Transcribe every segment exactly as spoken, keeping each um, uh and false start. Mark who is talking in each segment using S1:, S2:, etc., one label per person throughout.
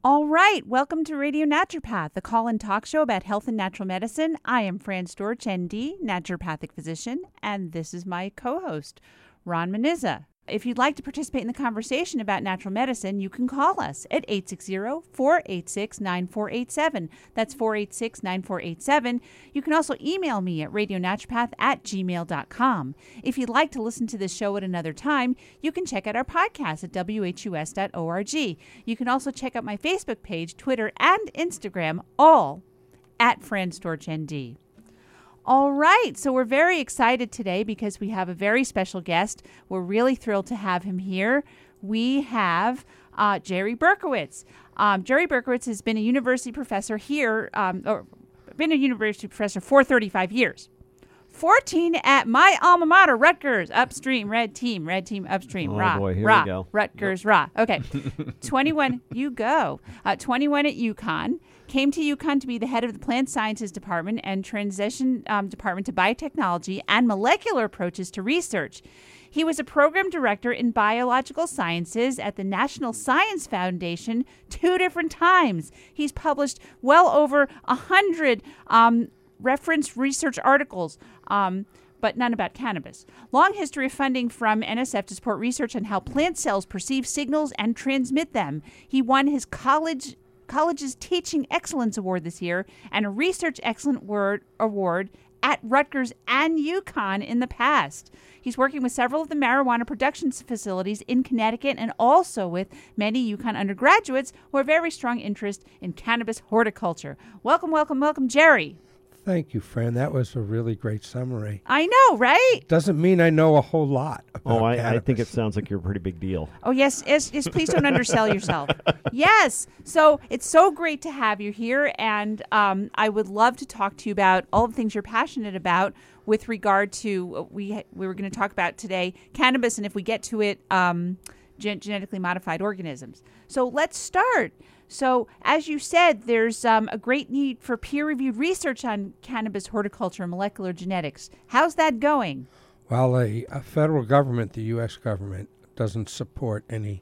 S1: All right, welcome to Radio Naturopath, the call-in talk show about health and natural medicine. I am Fran Storch, N D, naturopathic physician, and this is my co-host, Ron Manizza. If you'd like to participate in the conversation about natural medicine, you can call us at eight six zero, four eight six, nine four eight seven. That's four eight six, nine four eight seven. You can also email me at radionaturopath at gmail dot com. If you'd like to listen to this show at another time, you can check out our podcast at w h u s dot org. You can also check out my Facebook page, Twitter, and Instagram, all at Fran Storch N D. All right, so we're very excited today because we have a very special guest. We're really thrilled to have him here. We have uh, Jerry Berkowitz. Um, Jerry Berkowitz has been a university professor here, um, or been a university professor for thirty-five years. fourteen at my alma mater, Rutgers, upstream, red team, red team, upstream,
S2: oh
S1: rah,
S2: boy, here
S1: rah,
S2: we go.
S1: Rutgers, yep. rah. Okay, twenty-one, you go. Uh, twenty-one at UConn. Came to UConn to be the head of the plant sciences department and transition um, department to biotechnology and molecular approaches to research. He was a program director in biological sciences at the National Science Foundation two different times. He's published well over a hundred um, reference research articles, um, but none about cannabis. Long history of funding from N S F to support research on how plant cells perceive signals and transmit them. He won his college college's Teaching Excellence Award this year and a Research Excellence Award, Award at Rutgers and UConn in the past. He's working with several of the marijuana production facilities in Connecticut and also with many UConn undergraduates who have very strong interest in cannabis horticulture. Welcome, welcome, welcome, Jerry.
S3: Thank you, Fran. That was a really great summary.
S1: I know, right?
S3: Doesn't mean I know a whole lot about
S2: Oh, I,
S3: cannabis.
S2: I think it sounds like you're a pretty big deal.
S1: Oh, yes, yes, yes. Please don't undersell yourself. Yes. So it's so great to have you here, and um, I would love to talk to you about all the things you're passionate about with regard to, uh, we we were going to talk about today, cannabis, and if we get to it, um, gen- genetically modified organisms. So let's start. So, as you said, there's um, a great need for peer-reviewed research on cannabis horticulture and molecular genetics. How's that going?
S3: Well, a, a federal government, the U S government, doesn't support any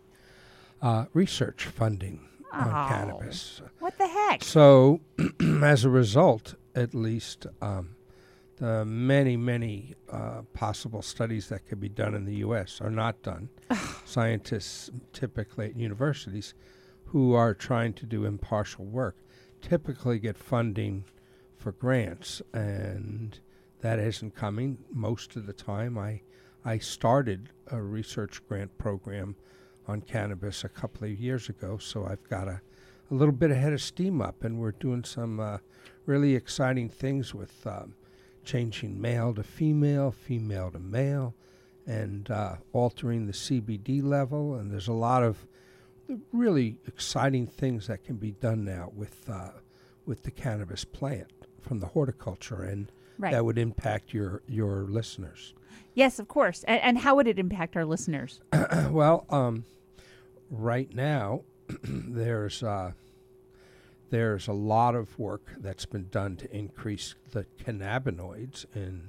S3: uh, research funding
S1: Oh,
S3: on cannabis.
S1: What the heck?
S3: So, as a result, at least, um, the many, many uh, possible studies that could be done in the U S are not done. Scientists, typically at universities, who are trying to do impartial work, typically get funding for grants, and that isn't coming most of the time. I I started a research grant program on cannabis a couple of years ago, so I've got a, a little bit ahead of steam up, and we're doing some uh, really exciting things with um, changing male to female, female to male, and uh, altering the C B D level, and there's a lot of the really exciting things that can be done now with uh, with the cannabis plant from the horticulture, and
S1: Right.
S3: that would impact your your listeners.
S1: Yes, of course. And, and how would it impact our listeners?
S3: Well, um, right now there's uh, there's a lot of work that's been done to increase the cannabinoids in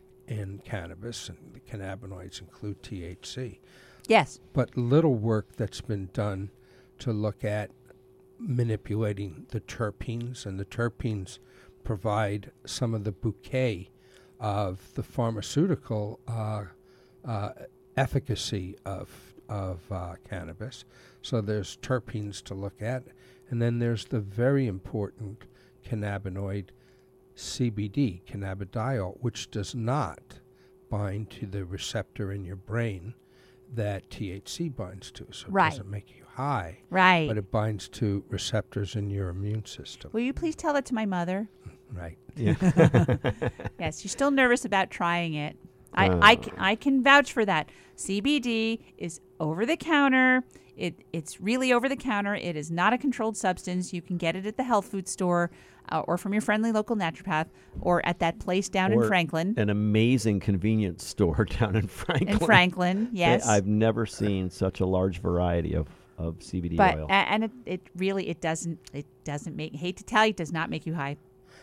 S3: in cannabis, and the cannabinoids include T H C.
S1: Yes.
S3: But little work that's been done to look at manipulating the terpenes, and the terpenes provide some of the bouquet of the pharmaceutical uh, uh, efficacy of of uh, cannabis. So there's terpenes to look at, and then there's the very important cannabinoid C B D, cannabidiol, which does not bind to the receptor in your brain that T H C binds to, so it
S1: Right.
S3: doesn't make you high,
S1: Right.
S3: but it binds to receptors in your immune system.
S1: Will you please tell that to my mother?
S3: Right.
S2: Yeah.
S1: Yes, she's still nervous about trying it. I,
S2: Uh.
S1: I, can, I can vouch for that. C B D is over the counter. It It's really over the counter. It is not a controlled substance. You can get it at the health food store uh, or from your friendly local naturopath or at that place down
S2: Or
S1: in Franklin.
S2: An amazing convenience store down in Franklin.
S1: In Franklin, yes.
S2: I've never seen such a large variety of, of C B D
S1: but
S2: oil.
S1: a- and it, it really it doesn't it doesn't make hate to tell you it does not make you high.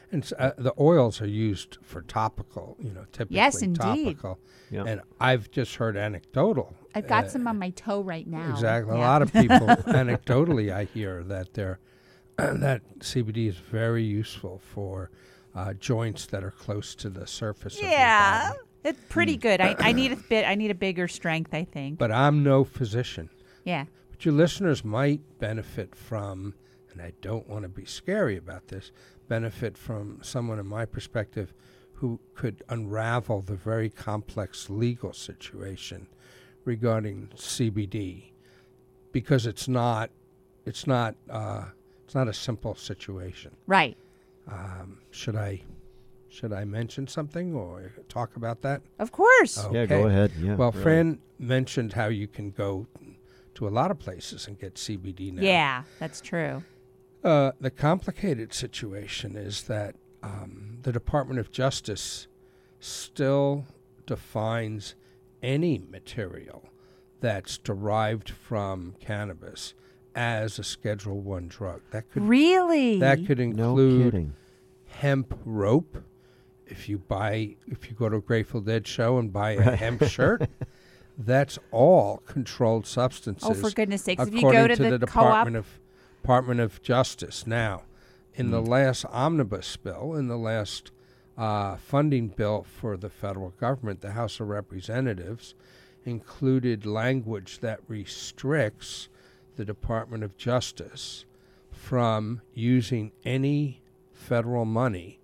S3: And s- uh, the oils are used for topical, you know, typically
S1: Yes, indeed.
S3: topical.
S2: Yeah.
S3: And I've just heard anecdotal.
S1: I've got
S3: uh,
S1: some on my toe right now.
S3: Exactly. A
S1: Yeah.
S3: lot of people, anecdotally, I hear that they're that C B D is very useful for uh, joints that are close to the surface
S1: Yeah,
S3: of your body.
S1: it's pretty good. I, I need a bit. I need a bigger strength, I think.
S3: But I'm no physician.
S1: Yeah.
S3: But your listeners might benefit from, and I don't want to be scary about this, benefit from someone in my perspective who could unravel the very complex legal situation regarding C B D, because it's not, it's not, uh, it's not a simple situation.
S1: Right.
S3: Um, should I, should I mention something or talk about that?
S1: Of course.
S3: Oh.
S2: Yeah, go
S3: Okay.
S2: ahead. Yeah.
S3: Well,
S2: really.
S3: Fran mentioned how you can go to a lot of places and get C B D now.
S1: Yeah, that's true.
S3: Uh, the complicated situation is that um, the Department of Justice still defines any material that's derived from cannabis as a Schedule One drug. That could
S1: Really?
S3: that could
S2: No
S3: include
S2: kidding.
S3: hemp rope. If you buy, if you go to a Grateful Dead show and buy a hemp shirt, that's all controlled substances.
S1: Oh, for goodness sakes! If
S3: according
S1: you go to,
S3: the,
S1: the, co-op,
S3: Department of Department of Justice. Now, in the last omnibus bill, in the last uh, funding bill for the federal government, the House of Representatives included language that restricts the Department of Justice from using any federal money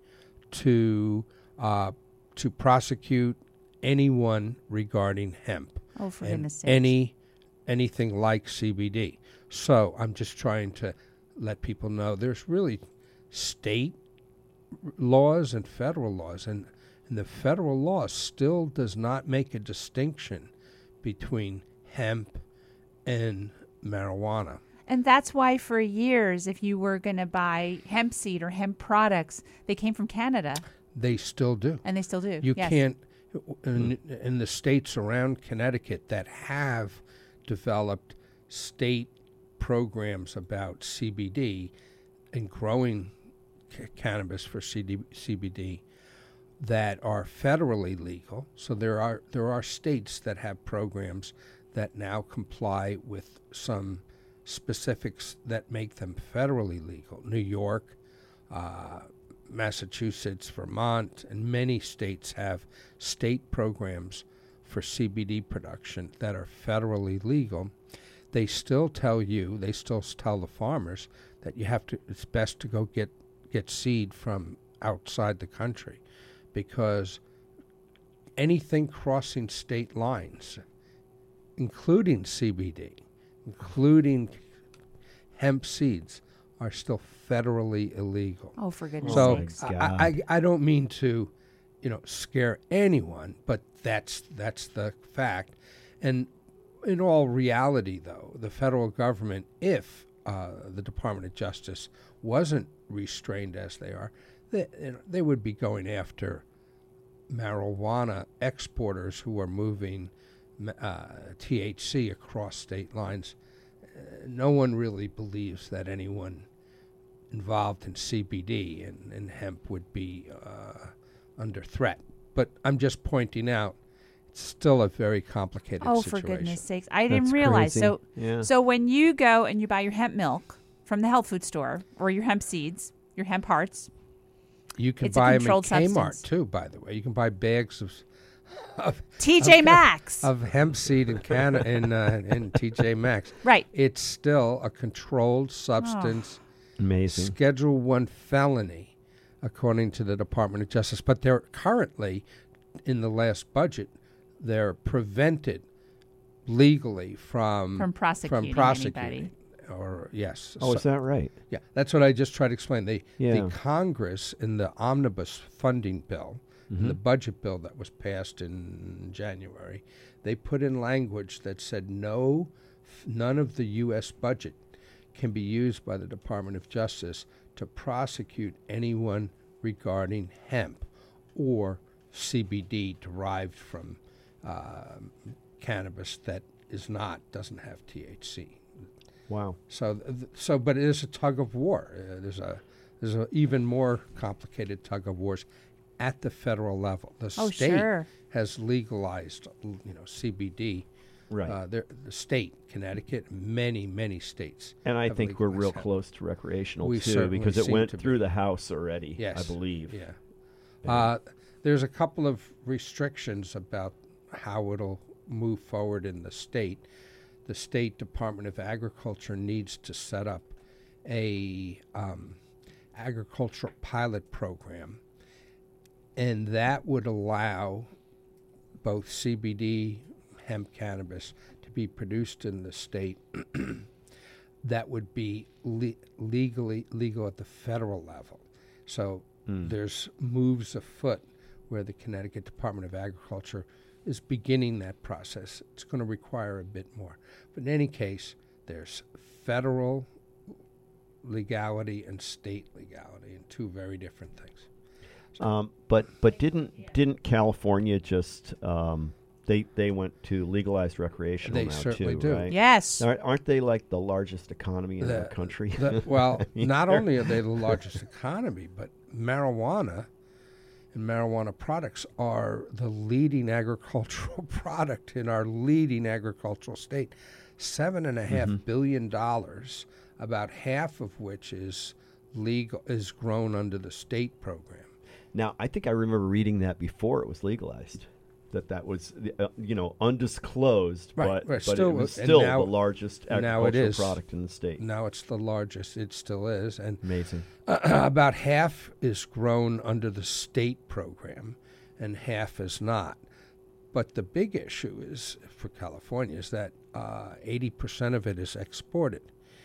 S3: to uh, to prosecute anyone regarding hemp.
S1: oh, for
S3: and
S1: goodness sakes!
S3: any anything like C B D. So I'm just trying to let people know there's really state r- laws and federal laws, and, and the federal law still does not make a distinction between hemp and marijuana.
S1: And that's why for years, if you were going to buy hemp seed or hemp products, they came from Canada,
S3: They still do.
S1: and they still do.
S3: You
S1: Yes.
S3: can't, in, in the states around Connecticut that have developed state programs about C B D and growing c- cannabis for C D, C B D that are federally legal. So there are there are states that have programs that now comply with some specifics that make them federally legal. New York, uh, Massachusetts, Vermont, and many states have state programs for C B D production that are federally legal. They still tell you, they still s- tell the farmers that you have to, it's best to go get, get seed from outside the country, because anything crossing state lines, including C B D, including hemp seeds, are still federally illegal.
S1: Oh, for goodness
S3: So
S1: sakes!
S2: my
S3: I, I, I don't mean to, you know, scare anyone, but that's that's the fact. And in all reality, though, the federal government, if uh, the Department of Justice wasn't restrained as they are, they, you know, they would be going after marijuana exporters who are moving ma- uh, T H C across state lines. Uh, no one really believes that anyone involved in C B D and, and hemp would be uh, under threat. But I'm just pointing out it's still a very complicated
S1: Oh,
S3: situation.
S1: for goodness sakes! I didn't
S2: That's
S1: realize.
S2: crazy.
S1: So,
S2: Yeah.
S1: so when you go and you buy your hemp milk from the health food store or your hemp seeds, your hemp hearts,
S3: You can
S1: It's a
S3: buy them in
S1: controlled
S3: Kmart
S1: substance.
S3: too, by the way. You can buy bags of of,
S1: T J Maxx,
S3: of hemp seed in Canada in uh, in T J Maxx.
S1: right?
S3: It's still a controlled substance,
S2: Amazing.
S3: Schedule One felony, according to the Department of Justice. But they're currently, in the last budget, they're prevented legally from
S1: From prosecuting
S3: from prosecuting.
S1: anybody.
S3: Or yes,
S2: Oh,
S3: so-
S2: is that right?
S3: yeah, that's what I just tried to explain. The,
S2: Yeah.
S3: the Congress in the omnibus funding bill, in the
S2: Mhm.
S3: budget bill that was passed in January, they put in language that said no, f- none of the U S budget can be used by the Department of Justice to prosecute anyone regarding hemp or C B D derived from uh, cannabis that is not, doesn't have T H C.
S2: Wow.
S3: So, th- so, but it is a tug of war. Uh, there's a there's an even more complicated tug of wars at the federal level. The
S1: Oh,
S3: state
S1: sure.
S3: has legalized, you know, C B D.
S2: Right.
S3: Uh, there- the state, Connecticut, many, many states.
S2: And I
S3: have
S2: think we're real
S3: legalized hemp.
S2: close to recreational
S3: We
S2: too,
S3: certainly
S2: because it
S3: seem
S2: went
S3: to be.
S2: through the House already,
S3: Yes.
S2: I believe.
S3: Yeah.
S2: Yeah.
S3: Uh, there's a couple of restrictions about how it'll move forward in the state. The State Department of Agriculture needs to set up a um, agricultural pilot program, and that would allow both C B D, hemp cannabis, to be produced in the state. That would be le- legally legal at the federal level. So
S2: Mm.
S3: there's moves afoot where the Connecticut Department of Agriculture is beginning that process. It's going to require a bit more. But in any case, there's federal legality and state legality, and two very different things.
S2: Um, but but didn't didn't California just um, they they went to legalized recreational
S3: They
S2: now
S3: certainly
S2: too,
S3: do.
S2: right?
S1: Yes.
S2: Aren't, aren't they like the largest economy in the,
S3: The-
S2: country?
S3: The- well,
S2: I mean,
S3: not
S2: they're-
S3: only are they the largest economy, but marijuana and marijuana products are the leading agricultural product in our leading agricultural state. Seven and a half
S2: Mhm.
S3: billion dollars, about half of which is legal, is grown under the state program.
S2: Now, I think I remember reading that before it was legalized, that that was uh, you know undisclosed,
S3: Right,
S2: but,
S3: right,
S2: but
S3: still
S2: it was
S3: and
S2: still
S3: now-
S2: the largest
S3: now it
S2: agricultural
S3: is.
S2: product in the state.
S3: Now it's the largest, it still is, and
S2: Amazing.
S3: Uh, about half is grown under the state program and half is not. But the big issue is for California is that uh, eighty percent of it is exported.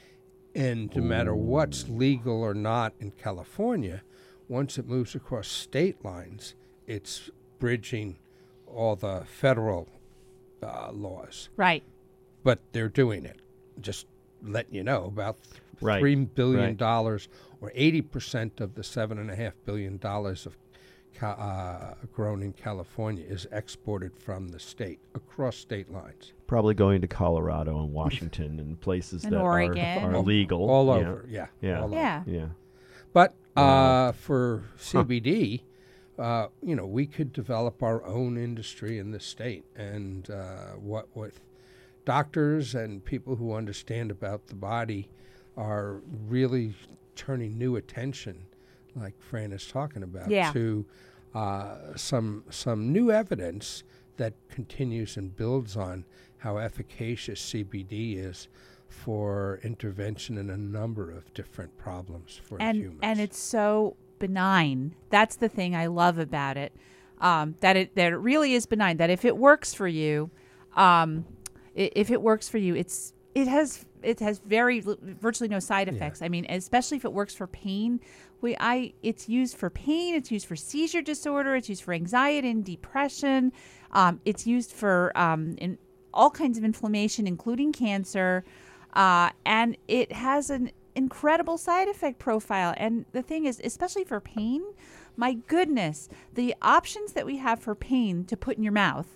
S3: And no matter what's legal or not in California, once it moves across state lines, it's bridging all the federal uh, laws.
S1: Right.
S3: But they're doing it. Just letting you know, about th-
S2: Right,
S3: three billion
S2: right.
S3: dollars, or eighty percent of the seven and a half billion dollars of ca- uh, grown in California is exported from the state across state lines,
S2: Probably going to Colorado and Washington and places
S1: And
S2: that
S1: Oregon.
S2: are, are
S3: All-
S2: legal.
S3: all
S2: yeah.
S3: over. Yeah,
S2: Yeah.
S3: all over.
S1: Yeah.
S2: Yeah.
S3: But
S2: Wow.
S3: uh, for C B D, uh, you know, we could develop our own industry in the state, and uh, what with doctors and people who understand about the body are really turning new attention, like Fran is talking about,
S1: Yeah.
S3: to uh, some some new evidence that continues and builds on how efficacious C B D is for intervention in a number of different problems for
S1: and
S3: humans.
S1: and it's so benign. That's the thing I love about it. Um, that it that it really is benign. That if it works for you, um, i- if it works for you, it's it has it has very li- virtually no side effects. I mean, especially if it works for pain. We I it's used for pain. It's used for seizure disorder. It's used for anxiety and depression. Um, it's used for um, in all kinds of inflammation, including cancer. Uh, and it has an incredible side effect profile. And the thing is, especially for pain, my goodness, the options that we have for pain to put in your mouth,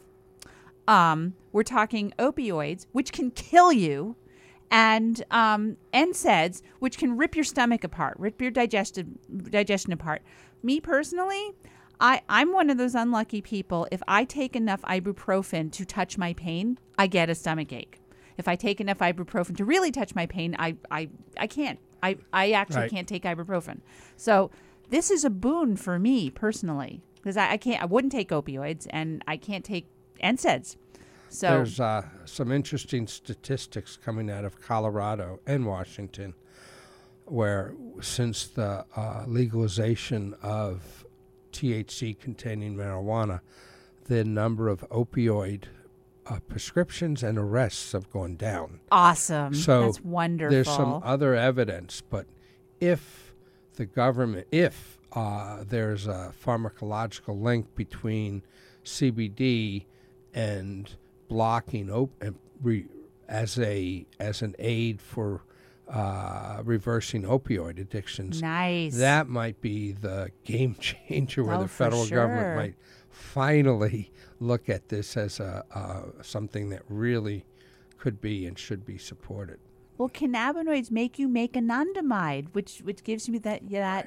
S1: um, we're talking opioids, which can kill you, and um, N SAIDs, which can rip your stomach apart, rip your digestion, digestion apart. Me personally, I, I'm one of those unlucky people. If I take enough ibuprofen to touch my pain, I get a stomach ache. If I take enough ibuprofen to really touch my pain, I I, I can't. I, I actually
S3: Right.
S1: can't take ibuprofen. So this is a boon for me personally, because I, I can't. I wouldn't take opioids, and I can't take N SAIDs. So
S3: There's uh, some interesting statistics coming out of Colorado and Washington, where since the uh, legalization of T H C-containing marijuana, the number of opioid uh, prescriptions and arrests have gone down.
S1: awesome.
S3: So
S1: That's wonderful.
S3: There's some other evidence, but if the government, if uh, there's a pharmacological link between C B D and blocking op- and re- as a as an aid for uh, reversing opioid addictions,
S1: Nice.
S3: that might be the game changer where
S1: Oh,
S3: the
S1: for
S3: federal
S1: sure.
S3: government might finally look at this as a uh, something that really could be and should be supported.
S1: Well, cannabinoids make you make anandamide, which which gives you that that.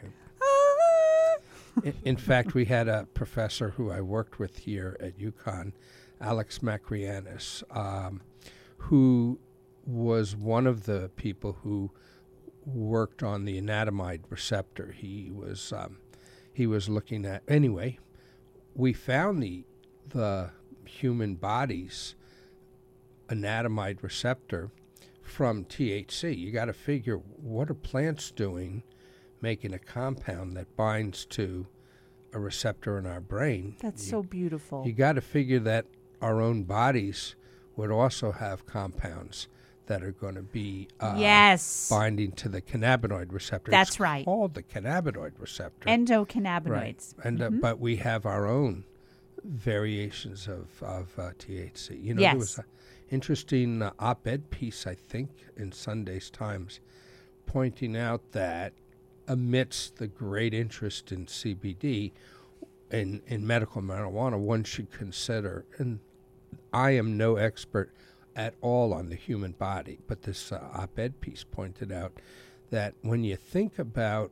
S3: In, in fact, we had a professor who I worked with here at UConn, Alex Macrianis, um, who was one of the people who worked on the anandamide receptor. He was um, he was looking at anyway. We found the the human body's anandamide receptor from T H C. You got to figure, what are plants doing making a compound that binds to a receptor in our brain?
S1: That's
S3: you,
S1: so beautiful.
S3: You got to figure that our own bodies would also have compounds that are going to be uh,
S1: yes.
S3: binding to the cannabinoid receptor.
S1: That's
S3: it's
S1: right.
S3: called the cannabinoid receptor.
S1: Endocannabinoids.
S3: Right. And
S1: mm-hmm.
S3: uh, but we have our own variations of, of uh, T H C. You know,
S1: yes.
S3: there was an interesting uh, op-ed piece, I think, in Sunday's Times, pointing out that amidst the great interest in C B D, in, in medical marijuana, one should consider, and I am no expert at all on the human body, but this uh, op-ed piece pointed out that when you think about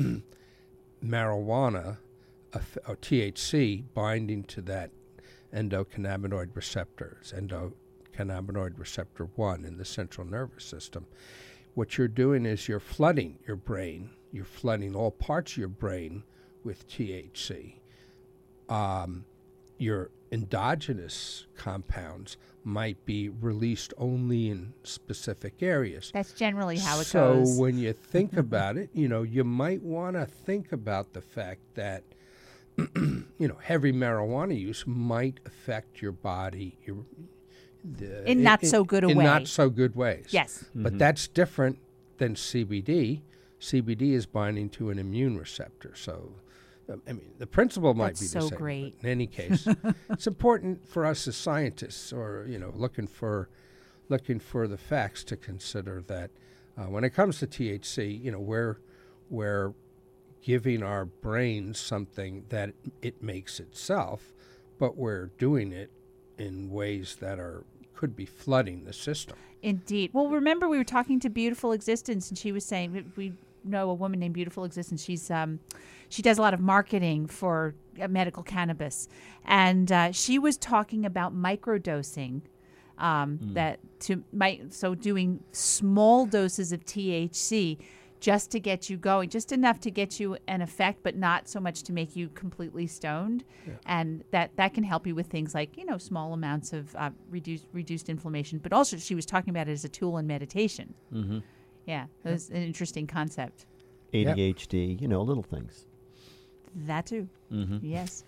S3: marijuana, uh, or T H C binding to that endocannabinoid receptors, endocannabinoid receptor one in the central nervous system, what you're doing is you're flooding your brain, you're flooding all parts of your brain with T H C. Um, your endogenous compounds might be released only in specific areas.
S1: That's generally how it
S3: so
S1: goes.
S3: So when you think about it, you know, you might want to think about the fact that, you know, heavy marijuana use might affect your body your, the,
S1: in not in, so good a
S3: in
S1: way.
S3: In not so good ways.
S1: Yes.
S3: Mm-hmm. But that's different than C B D. C B D is binding to an immune receptor. So, I mean, the principle might
S1: That's
S3: be
S1: so
S3: the same.
S1: Great.
S3: But in any case, it's important for us as scientists, or you know, looking for, looking for the facts, to consider that uh, when it comes to T H C, you know, we're we're giving our brains something that it makes itself, but we're doing it in ways that are could be flooding the system.
S1: Indeed. Well, remember we were talking to Beautiful Existence, and she was saying we, we know a woman named Beautiful Existence. She's um, she does a lot of marketing for uh, medical cannabis, and uh, she was talking about microdosing. Um, mm. That to my so doing small doses of T H C just to get you going, just enough to get you an effect, but not so much to make you completely stoned. Yeah. And that, that can help you with things like, you know, small amounts of uh, reduced reduced inflammation. But also she was talking about it as a tool in meditation. Mm-hmm. Yeah, it was an interesting concept.
S2: A D H D, yep. You know, little things.
S1: That too. Mm-hmm. Yes.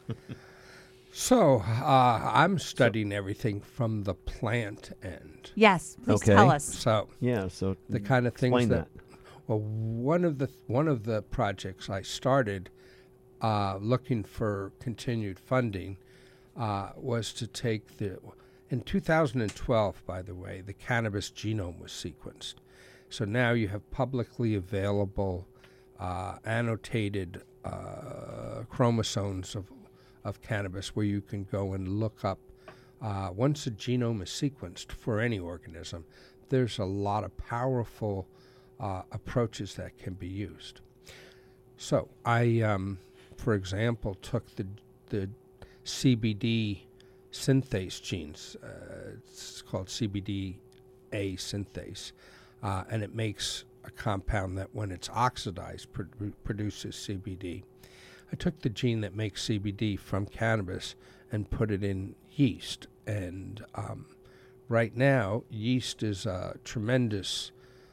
S3: So uh, I'm studying everything from the plant end.
S1: Yes, please
S2: okay.
S1: tell us.
S3: So
S2: yeah, so
S3: the kind of things
S2: explain
S3: that,
S2: that.
S3: Well, one of the th- one of the projects I started uh, looking for continued funding uh, was to take the in two thousand twelve, by the way, the cannabis genome was sequenced. So now you have publicly available uh, annotated uh, chromosomes of of cannabis where you can go and look up. Uh, once a genome is sequenced for any organism, there's a lot of powerful uh, approaches that can be used. So I, um, for example, took the the C B D synthase genes. Uh, it's called C B D A synthase, uh, and it makes a compound that, when it's oxidized, pr- produces C B D. I took the gene that makes C B D from cannabis and put it in yeast. And um, right now, yeast is a tremendous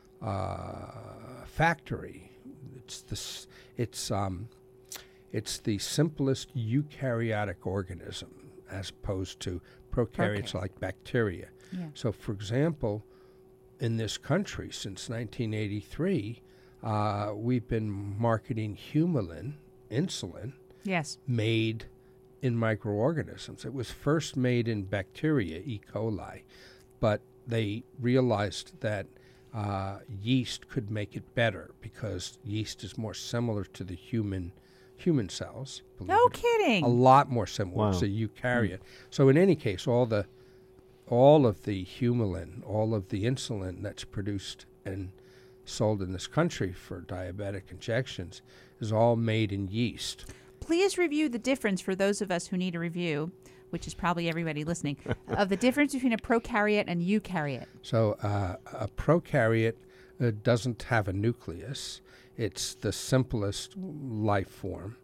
S3: uh, factory. It's this. It's um, it's the simplest eukaryotic organism, as opposed to prokaryotes
S1: Okay.
S3: like bacteria.
S1: Yeah.
S3: So, for example, in this country since nineteen eighty-three, uh, we've been marketing Humulin, insulin,
S1: Yes.
S3: made in microorganisms. It was first made in bacteria, E. coli, but they realized that uh, yeast could make it better because yeast is more similar to the human human cells.
S1: No
S3: it.
S1: kidding.
S3: A lot more similar.
S2: Wow.
S3: It's a eukaryote. Mm. So in any case, all the all of the humulin, all of the insulin that's produced and sold in this country for diabetic injections is all made in yeast.
S1: Please review the difference for those of us who need a review, which is probably everybody listening, of the difference between a prokaryote and eukaryote.
S3: So uh, a prokaryote uh, doesn't have a nucleus. It's the simplest life form.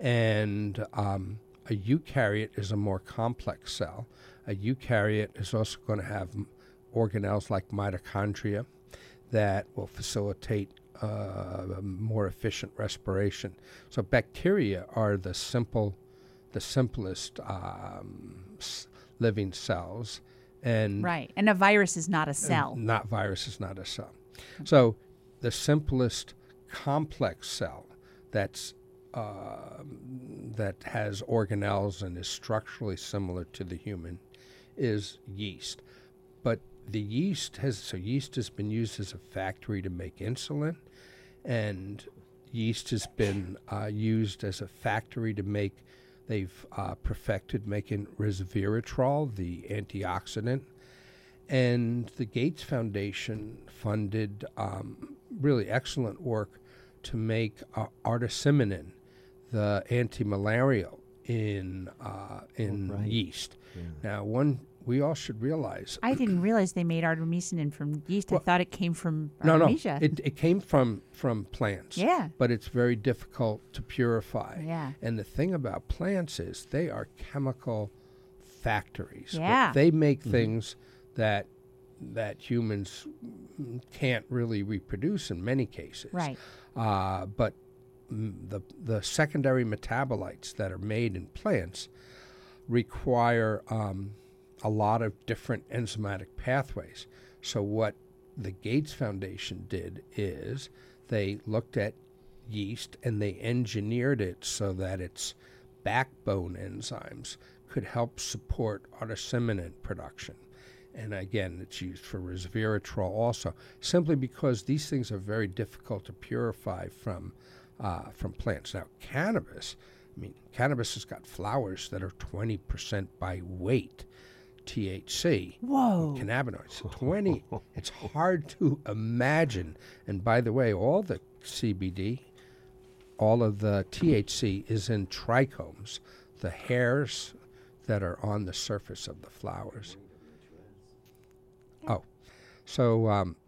S3: And um, a eukaryote is a more complex cell. A eukaryote is also going to have organelles like mitochondria that will facilitate uh, more efficient respiration. So bacteria are the simple, the simplest um, s- living cells, and
S1: right. And a virus is not a cell.
S3: Not virus is not a cell. So the simplest complex cell that's uh, that has organelles and is structurally similar to the human is yeast. But the yeast has, so yeast has been used as a factory to make insulin, and yeast has been uh, used as a factory to make, they've uh, perfected making resveratrol, the antioxidant. And the Gates Foundation funded um, really excellent work to make uh, artemisinin, the anti-malarial, in uh, in
S2: Oh, right.
S3: yeast.
S2: Yeah.
S3: Now, one we all should realize.
S1: I didn't realize they made artemisinin from yeast.
S3: Well,
S1: I thought it came from
S3: no, no,
S1: artemisia.
S3: it, it came from from plants.
S1: Yeah.
S3: But it's very difficult to purify.
S1: Yeah.
S3: And the thing about plants is they are chemical factories.
S1: Yeah.
S3: They make things that that humans mm, can't really reproduce in many cases.
S1: Right.
S3: Uh, but mm, the the secondary metabolites that are made in plants require um, a lot of different enzymatic pathways. So what the Gates Foundation did is they looked at yeast and they engineered it so that its backbone enzymes could help support artemisinin production. And again, it's used for resveratrol also, simply because these things are very difficult to purify from uh, from plants. Now, cannabis, I mean, cannabis has got flowers that are twenty percent by weight T H C.
S1: Whoa.
S3: Cannabinoids. twenty. It's hard to imagine. And by the way, all the C B D, all of the T H C is in trichomes, the hairs that are on the surface of the flowers. Oh, so um,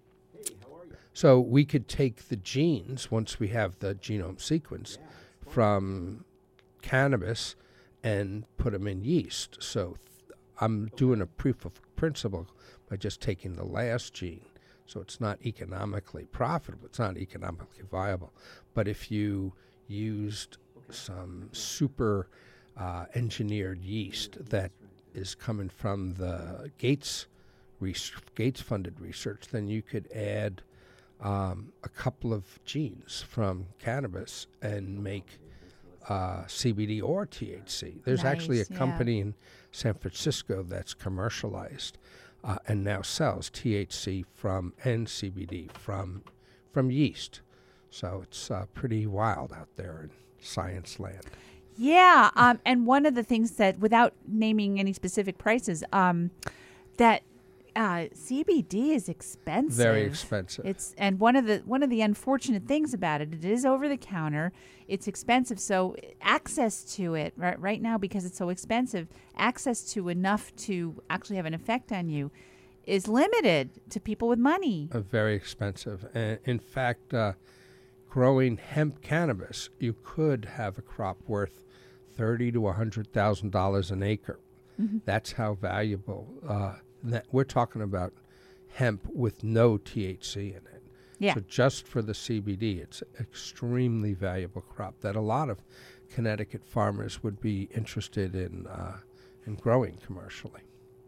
S3: so we could take the genes once we have the genome sequenced from cannabis and put them in yeast. So th- I'm doing a proof of principle by just taking the last gene. So it's not economically profitable. It's not economically viable. But if you used some super uh, engineered yeast that is coming from the Gates res- Gates-funded research, then you could add um, a couple of genes from cannabis and make uh, C B D or T H C. There's actually a
S1: Nice, yeah.
S3: company in San Francisco that's commercialized uh, and now sells T H C from and C B D from from yeast. So it's uh, pretty wild out there in science land.
S1: Yeah, um, and one of the things that, without naming any specific prices, um, that uh, C B D is expensive.
S3: Very expensive.
S1: It's and one of the one of the unfortunate things about it, it is over the counter. It's expensive, so access to it right right now, because it's so expensive, access to enough to actually have an effect on you is limited to people with money.
S3: Uh, very expensive. And in fact, uh, growing hemp cannabis, you could have a crop worth thirty to a hundred thousand dollars an acre.
S1: Mm-hmm.
S3: That's how valuable. Uh, that we're talking about hemp with no T H C in it.
S1: Yeah.
S3: So just for the C B D, it's an extremely valuable crop that a lot of Connecticut farmers would be interested in uh, in growing commercially.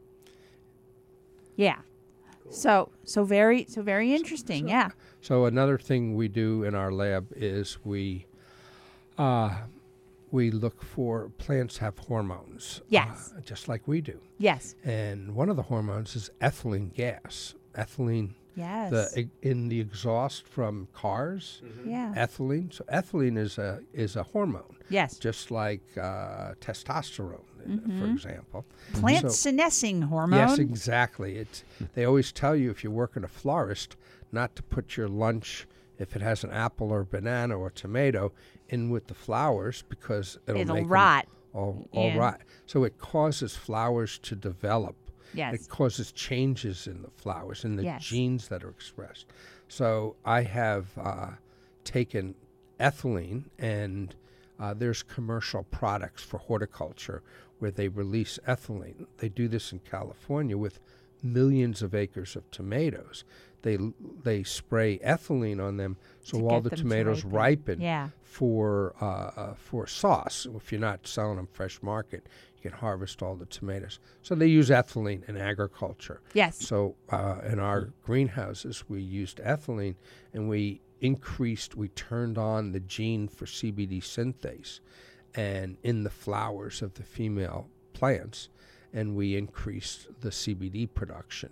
S1: Yeah. So so very so very interesting.
S3: So-
S1: yeah.
S3: So another thing we do in our lab is we uh, we look for plants have hormones.
S1: Yes.
S3: uh, just like we do.
S1: Yes.
S3: And one of the hormones is ethylene gas. Ethylene,
S1: Yes.
S3: the in the exhaust from cars.
S1: yeah.
S3: Ethylene. So ethylene is a is a hormone,
S1: yes.
S3: just like uh, testosterone, uh, for example.
S1: Plant
S3: So-
S1: senescing hormone.
S3: Yes, exactly. It's they always tell you if you work in a florist not to put your lunch, if it has an apple or banana or tomato, in with the flowers because it'll,
S1: It'll
S3: make 'em
S1: rot.
S3: all, all
S1: Yeah.
S3: rot. So it causes flowers to develop.
S1: Yes.
S3: It causes changes in the flowers, in the
S1: Yes.
S3: genes that are expressed. So I have uh, taken ethylene, and uh, there's commercial products for horticulture where they release ethylene. They do this in California with millions of acres of tomatoes. They they spray ethylene on them so
S1: To
S3: all
S1: get
S3: the
S1: them to
S3: tomatoes
S1: ripen.
S3: ripen
S1: Yeah.
S3: for uh, uh, for sauce. If you're not selling them fresh market, you can harvest all the tomatoes. So they use ethylene in agriculture.
S1: Yes.
S3: So uh, in our greenhouses, we used ethylene, and we increased, we turned on the gene for C B D synthase and in the flowers of the female plants, and we increased the C B D production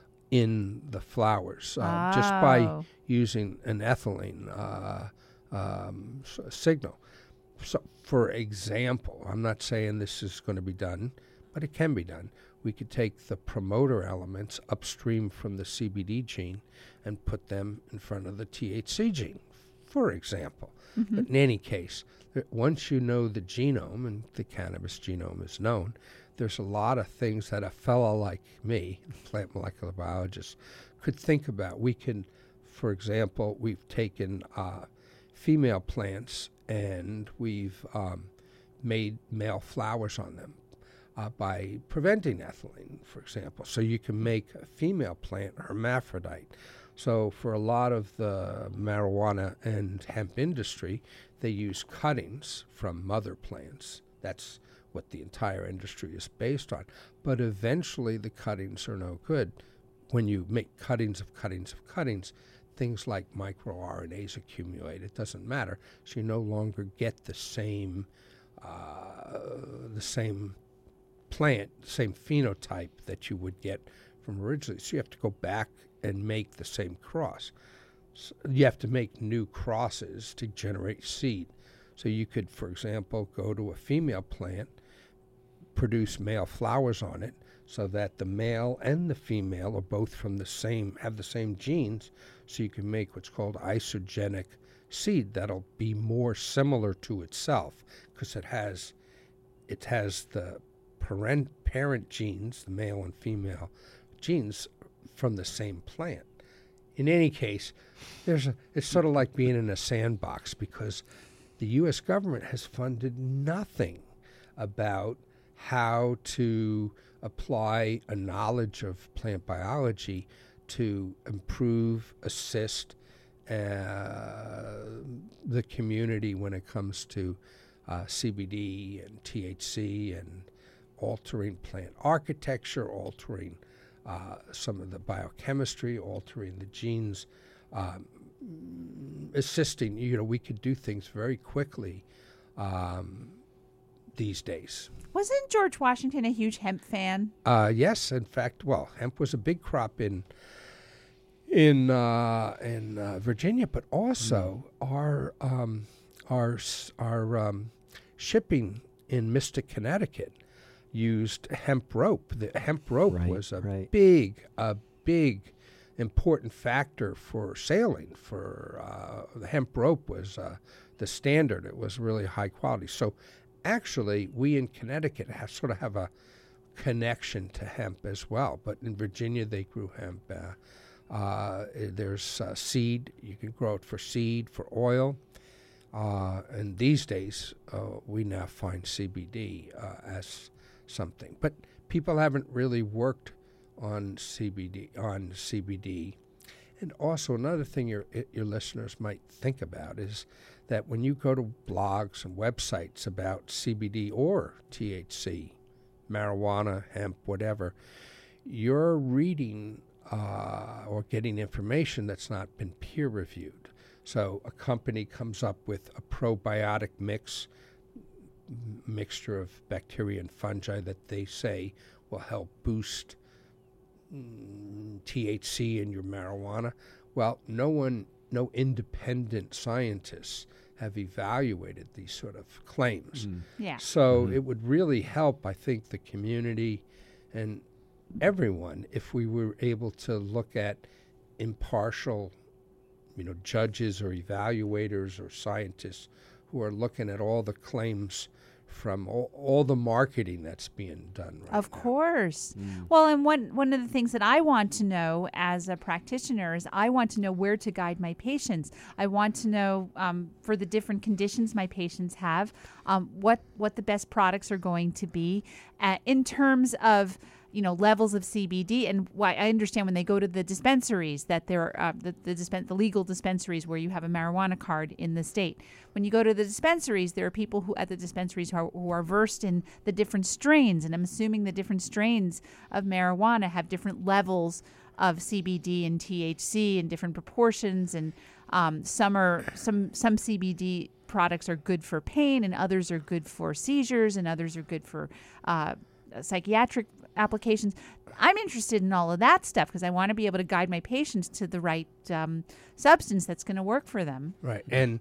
S3: in the flowers uh, just by
S1: Oh.
S3: using an ethylene uh, um, s- signal. So, for example, I'm not saying this is going to be done, but it can be done. We could take the promoter elements upstream from the C B D gene and put them in front of the T H C gene, for example.
S1: Mm-hmm.
S3: But in any case, there- once you know the genome, and the cannabis genome is known, there's a lot of things that a fellow like me, plant molecular biologist, could think about. We can, for example, we've taken uh, female plants and we've um, made male flowers on them uh, by preventing ethylene, for example. So you can make a female plant hermaphrodite. So for a lot of the marijuana and hemp industry, they use cuttings from mother plants. That's what the entire industry is based on. But eventually the cuttings are no good. When you make cuttings of cuttings of cuttings, things like microRNAs accumulate. It doesn't matter. So you no longer get the same uh, the same plant, same phenotype that you would get from originally. So you have to go back and make the same cross. So you have to make new crosses to generate seed. So you could, for example, go to a female plant, produce male flowers on it, so that the male and the female are both from the same, have the same genes, so you can make what's called isogenic seed that'll be more similar to itself, because it has, it has the parent, parent genes, the male and female genes, from the same plant. In any case, there's a, it's sort of like being in a sandbox, because the U S government has funded nothing about how to apply a knowledge of plant biology to improve, assist uh, the community when it comes to uh, C B D and T H C and altering plant architecture, altering uh, some of the biochemistry, altering the genes, um, assisting. You know, we could do things very quickly um, these days.
S1: Wasn't George Washington a huge hemp fan?
S3: Uh, yes, in fact, well, hemp was a big crop in in uh, in uh, Virginia, but also mm. our um, our our um, shipping in Mystic, Connecticut, used hemp rope. The hemp rope
S2: right,
S3: was a
S2: right.
S3: big, a big, important factor for sailing. For uh, the hemp rope was uh, the standard. It was really high quality. So. Actually, we in Connecticut have sort of have a connection to hemp as well. But in Virginia, they grew hemp. Uh, uh, there's uh, seed. You can grow it for seed, for oil. Uh, and these days, uh, we now find C B D uh, as something. But people haven't really worked on C B D. On C B D. And also another thing your your listeners might think about is that when you go to blogs and websites about C B D or T H C, marijuana, hemp, whatever, you're reading uh, or getting information that's not been peer reviewed. So a company comes up with a probiotic mix, m- mixture of bacteria and fungi that they say will help boost mm, T H C in your marijuana. Well, no one, no independent scientists have evaluated these sort of claims.
S2: Mm.
S1: Yeah.
S3: So
S2: Mhm.
S3: it would really help, I think, the community and everyone if we were able to look at impartial, you know, judges or evaluators or scientists who are looking at all the claims from all, all the marketing that's being done right
S1: Of
S3: now.
S1: course. Mm. Well, and one, one of the things that I want to know as a practitioner is I want to know where to guide my patients. I want to know um, for the different conditions my patients have, um, what, what the best products are going to be uh, in terms of, you know, levels of C B D. And why I understand when they go to the dispensaries that there are uh, the the, dispen- the legal dispensaries where you have a marijuana card in the state. When you go to the dispensaries, there are people who at the dispensaries who are, who are versed in the different strains, and I'm assuming the different strains of marijuana have different levels of C B D and T H C in different proportions, and um, some are some some C B D products are good for pain, and others are good for seizures, and others are good for uh, psychiatric applications. I'm interested in all of that stuff because I want to be able to guide my patients to the right um, substance that's going to work for them.
S3: Right. And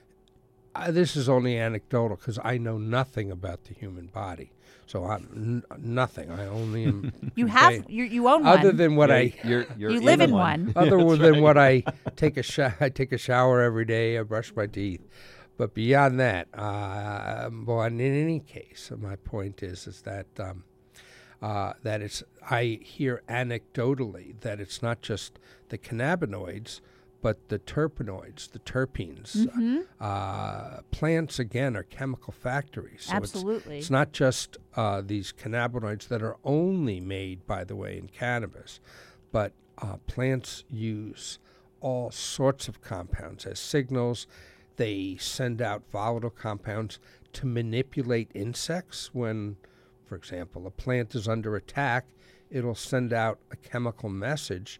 S3: uh, this is only anecdotal because I know nothing about the human body. So I'm n- nothing. I only am.
S1: You have you you own
S3: other
S1: one.
S3: than what
S2: you're,
S3: I
S2: you're, you're
S1: you live in
S2: one.
S1: one.
S3: other
S2: That's
S3: than
S2: right.
S3: what I take a sh- I take a shower every day. I brush my teeth. But beyond that, uh, well, in any case, my point is is that um, uh, that it's. I hear anecdotally that it's not just the cannabinoids, but the terpenoids, the terpenes.
S1: Mm-hmm.
S3: Uh, plants again are chemical factories. So
S1: Absolutely.
S3: It's, it's not just uh, these cannabinoids that are only made, by the way, in cannabis, but uh, plants use all sorts of compounds as signals. They send out volatile compounds to manipulate insects. When, for example, a plant is under attack, it'll send out a chemical message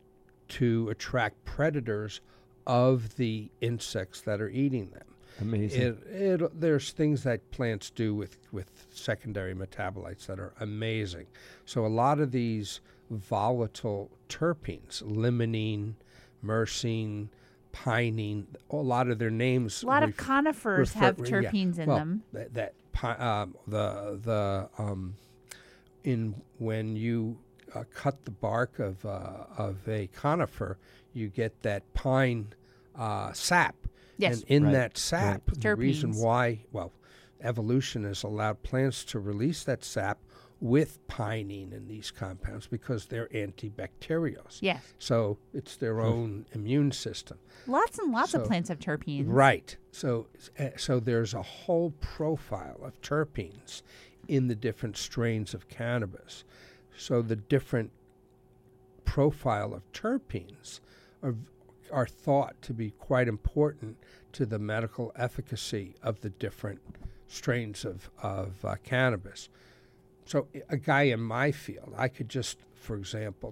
S3: to attract predators of the insects that are eating them.
S2: Amazing.
S3: It, it, there's things that plants do with, with secondary metabolites that are amazing. So a lot of these volatile terpenes, limonene, myrcene, pinene, a lot of their names.
S1: A lot of
S3: ref-
S1: conifers
S3: refer-
S1: have
S3: yeah,
S1: terpenes in
S3: well,
S1: them.
S3: That, that pi- um, the the um, in when you uh, cut the bark of uh, of a conifer, you get that pine uh, sap.
S1: Yes.
S3: And in
S2: Right,
S3: that sap,
S1: right.
S3: the reason
S1: Terpenes.
S3: why, well, evolution has allowed plants to release that sap with pinene in these compounds because they're antibacterials.
S1: Yes.
S3: So it's their own immune system.
S1: Lots and lots
S3: So-
S1: of plants have terpenes.
S3: Right. So uh, so there's a whole profile of terpenes in the different strains of cannabis. So the different profile of terpenes are are thought to be quite important to the medical efficacy of the different strains of, of uh, cannabis. So a guy in my field, I could just, for example,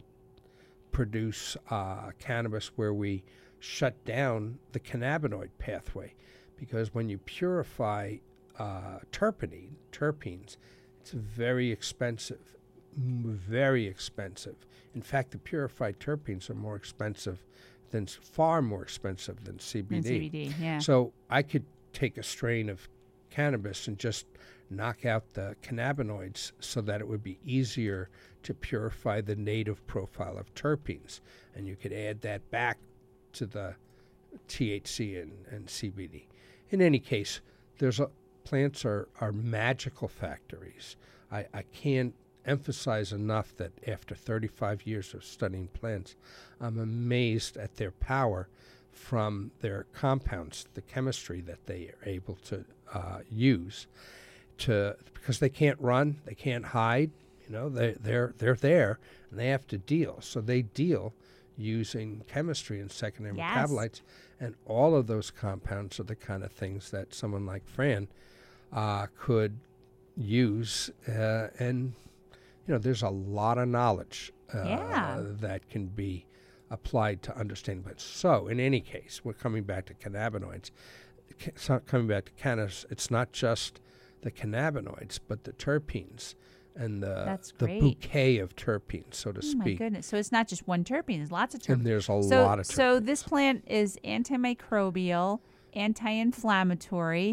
S3: produce uh, cannabis where we shut down the cannabinoid pathway, because when you purify uh, terpene, terpenes, it's very expensive, m- very expensive. In fact, the purified terpenes are more expensive than far more expensive than C B D.
S1: And C B D, yeah.
S3: So I could take a strain of cannabis and just knock out the cannabinoids so that it would be easier to purify the native profile of terpenes. And you could add that back to the T H C and, and C B D. In any case, there's a, plants are, are magical factories. I, I can't emphasize enough that after thirty-five years of studying plants, I'm amazed at their power from their compounds, the chemistry that they are able to uh, use, to because they can't run, they can't hide. You know, they they're they're there and they have to deal. So they deal using chemistry and secondary
S1: Yes.
S3: metabolites, and all of those compounds are the kind of things that someone like Fran uh, could use, uh, and you know, there's a lot of knowledge uh,
S1: Yeah.
S3: that can be applied to understand plants. So, in any case, we're coming back to cannabinoids. Ca- so coming back to cannabis, it's not just the cannabinoids, but the terpenes and the
S1: That's
S3: the
S1: great.
S3: bouquet of terpenes, so to
S1: Oh my
S3: speak.
S1: goodness. So it's not just one terpene. There's lots of terpenes.
S3: And there's a
S1: so,
S3: lot of terpenes.
S1: So this plant is antimicrobial, anti-inflammatory.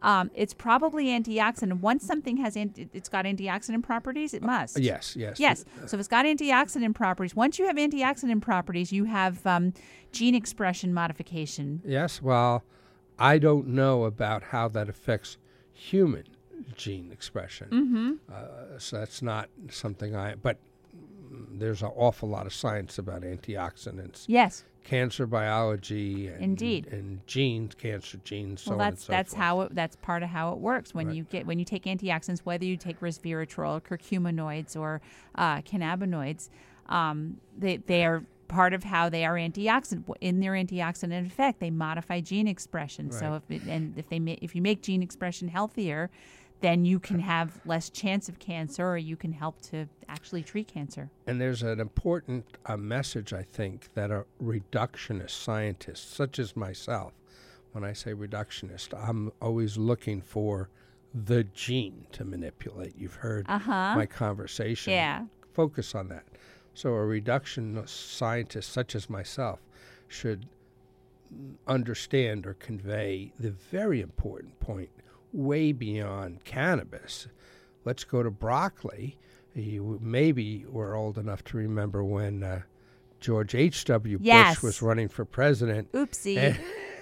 S1: Um, it's probably antioxidant. Once something has anti- it's got antioxidant properties, it must.
S3: Uh, yes, yes.
S1: Yes. So if it's got antioxidant properties, once you have antioxidant properties, you have um, gene expression modification.
S3: Yes, well, I don't know about how that affects human gene expression.
S1: Mm-hmm.
S3: Uh, so that's not something I, but there's an awful lot of science about antioxidants.
S1: Yes.
S3: Cancer biology and,
S1: Indeed.
S3: and genes, cancer genes, so
S1: Well,
S3: on
S1: that's
S3: and so
S1: that's
S3: forth.
S1: how it, that's part of how it works. When
S3: Right.
S1: you get when you take antioxidants, whether you take resveratrol, curcuminoids, or uh, cannabinoids, um, they they are part of how they are antioxidant. In their antioxidant effect, they modify gene expression. So
S3: Right.
S1: if it, and if they ma- if you make gene expression healthier, then you can have less chance of cancer, or you can help to actually treat cancer.
S3: And there's an important uh, message, I think, that a reductionist scientist, such as myself, when I say reductionist, I'm always looking for the gene to manipulate. You've heard
S1: Uh-huh.
S3: my conversation.
S1: Yeah.
S3: Focus on that. So a reductionist scientist, such as myself, should understand or convey the very important point way beyond cannabis. Let's go to broccoli. You maybe were old enough to remember when uh, George H W.
S1: Yes.
S3: Bush was running for president.
S1: Oopsie.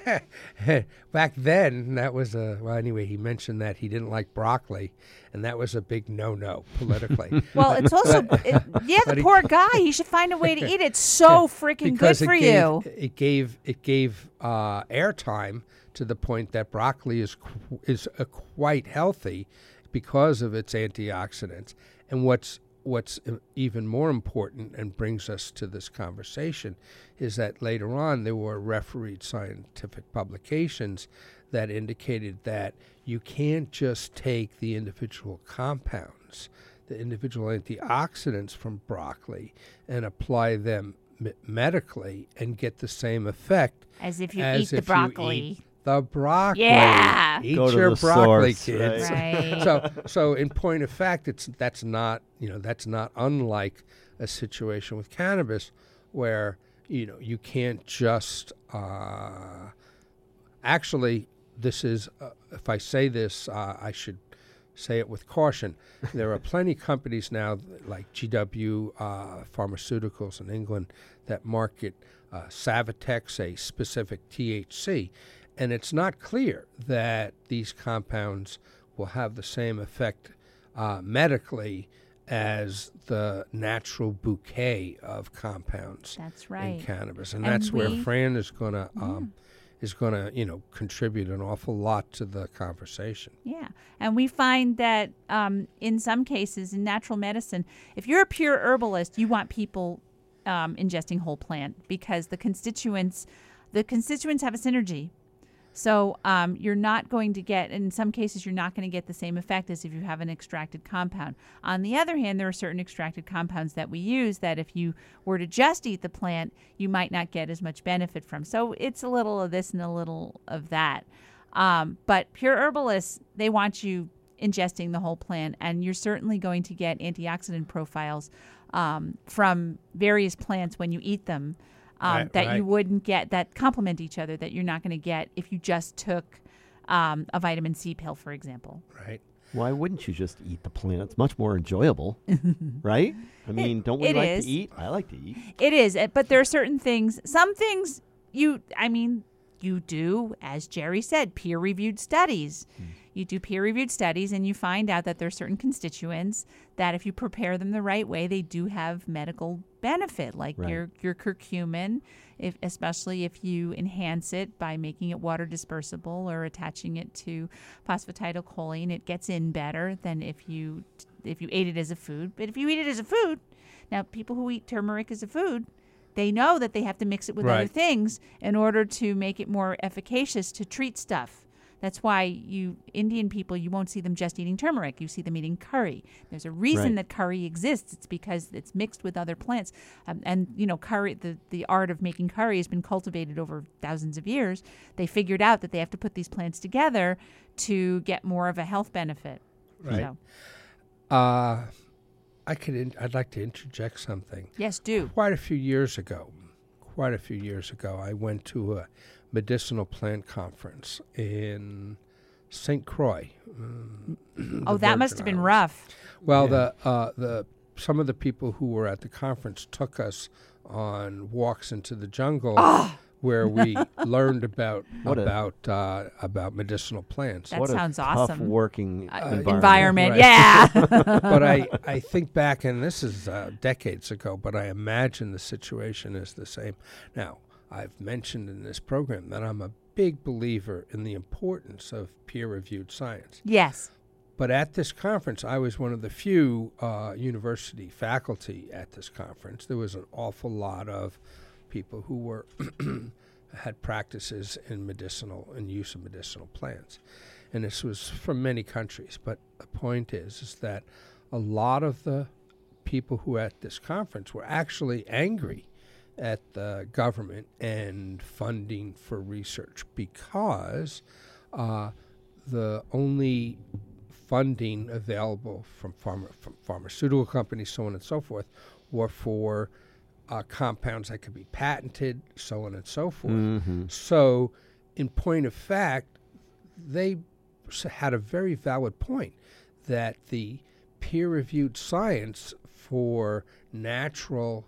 S3: Back then, that was a, well, anyway, he mentioned that he didn't like broccoli, and that was a big no-no politically.
S1: Well, it's also it, yeah,
S3: But
S1: the
S3: he-
S1: poor guy. He should find a way to eat it. It's so freaking good
S3: because
S1: for
S3: it gave,
S1: you.
S3: It gave it gave uh, airtime to the point that broccoli is qu- is uh, quite healthy because of its antioxidants. And what's what's uh, even more important and brings us to this conversation is that later on there were refereed scientific publications that indicated that you can't just take the individual compounds, the individual antioxidants from broccoli, and apply them me- medically and get the same effect
S1: As if you
S3: as
S1: eat the
S3: if you
S1: broccoli.
S3: eat the broccoli.
S1: Yeah.
S3: Eat
S2: Go to
S3: your
S2: the
S3: broccoli,
S2: source,
S3: kids.
S1: Right.
S3: So, so in point of fact, it's that's not you know that's not unlike a situation with cannabis, where you know you can't just uh, actually. This is uh, if I say this, uh, I should say it with caution. There are plenty of companies now like G W uh, Pharmaceuticals in England that market uh, Savatex, a specific T H C, and it's not clear that these compounds will have the same effect uh, medically as the natural bouquet of compounds
S1: That's right.
S3: in cannabis, and,
S1: And
S3: that's where
S1: we-
S3: Fran is going to um, is going to you know contribute an awful lot to the conversation.
S1: Yeah. And we find that um, in some cases in natural medicine, if you're a pure herbalist, you want people um, ingesting whole plant because the constituents, the constituents have a synergy. So um, you're not going to get, in some cases, you're not going to get the same effect as if you have an extracted compound. On the other hand, there are certain extracted compounds that we use that if you were to just eat the plant, you might not get as much benefit from. So it's a little of this and a little of that. Um, but pure herbalists, they want you ingesting the whole plant, and you're certainly going to get antioxidant profiles um, from various plants when you eat them. Um,
S3: Right,
S1: that
S3: right.
S1: you wouldn't get, that complement each other, that you're not going to get if you just took um, a vitamin C pill, for example.
S3: Right.
S2: Why wouldn't you just eat the plant? It's much more enjoyable, right? I mean, don't we
S1: it
S2: like
S1: is.
S2: to eat? I like to eat.
S1: It is, uh, but there are certain things, some things you, I mean, you do, as Jerry said, peer-reviewed studies.
S2: Hmm.
S1: You do peer-reviewed studies, and you find out that there are certain constituents that if you prepare them the right way, they do have medical benefit, like
S2: Right.
S1: your, your curcumin, if, especially if you enhance it by making it water dispersible or attaching it to phosphatidylcholine. It gets in better than if you if you ate it as a food. But if you eat it as a food, now people who eat turmeric as a food, they know that they have to mix it with other
S3: Right.
S1: things in order to make it more efficacious to treat stuff. That's why you Indian people, you won't see them just eating turmeric. You see them eating curry. There's a reason
S2: Right.
S1: that curry exists. It's because it's mixed with other plants. Um, and, you know, curry, the, the art of making curry has been cultivated over thousands of years. They figured out that they have to put these plants together to get more of a health benefit.
S3: Right.
S1: So,
S3: Uh, I could. In, I'd like to interject something.
S1: yes, do.
S3: Quite a few years ago, quite a few years ago, I went to a medicinal plant conference in Saint Croix. Um,
S1: Oh, that must have been rough.
S3: Well,
S2: Yeah.
S3: the uh, the some of the people who were at the conference took us on walks into the jungle
S1: Ah!
S3: where we learned about
S2: What a-
S3: about uh, about medicinal plants.
S1: That
S2: what
S1: sounds
S2: a tough
S1: awesome.
S2: working
S1: Uh,
S2: environment.
S1: environment,
S3: Right.
S1: yeah.
S3: But I, I think back, and this is uh, decades ago, but I imagine the situation is the same. Now, I've mentioned in this program that I'm a big believer in the importance of peer-reviewed science.
S1: Yes.
S3: But at this conference, I was one of the few uh, university faculty at this conference. There was an awful lot of people who were had practices in medicinal and use of medicinal plants, and this was from many countries. But the point is, is that a lot of the people who were at this conference were actually angry at the government and funding for research because uh, the only funding available from, pharma, from pharmaceutical companies, so on and so forth, were for uh, compounds that could be patented, so on and so forth.
S2: Mhm.
S3: So, in point of fact, they s- had a very valid point that the peer-reviewed science for natural,